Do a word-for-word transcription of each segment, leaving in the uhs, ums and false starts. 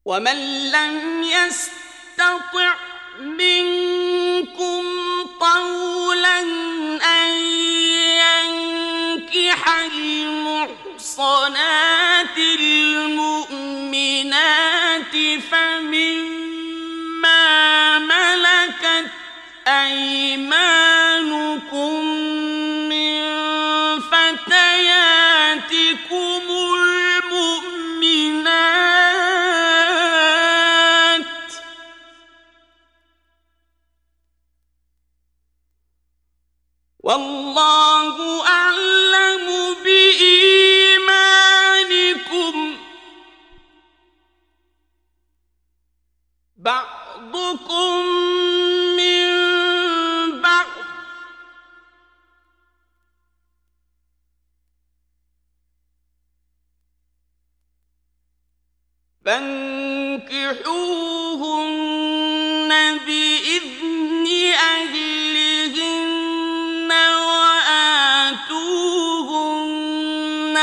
ومن لم يستطع منكم طولا أن ينكح المحصنات المؤمنات فمما ملكت أيمانكم من فتياتكم المؤمنات والله أعلم بإيمانكم بعضكم من بعض فانكحوهن بإذن أهلهن وآتوهن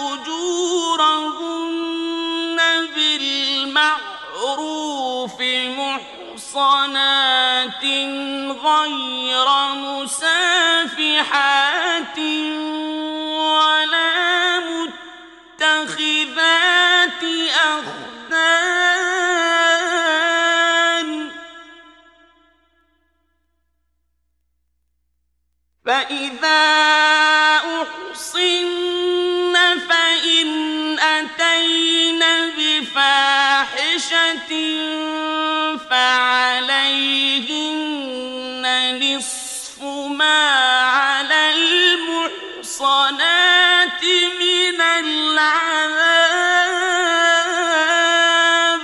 أجورهن بالمعروف محصنات غير مسافحات ولا متخذات أخدان فإذا أحصن فإن أتين بفاحشة فعليهن نصف ما على المحصنات من العذاب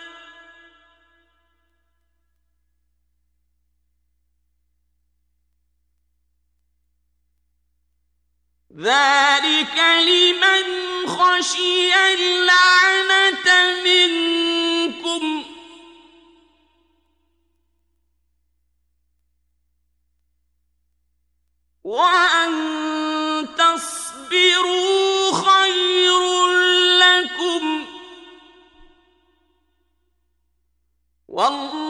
ذلك لمن خشي اللعنة منكم وأن تصبروا خير لكم والله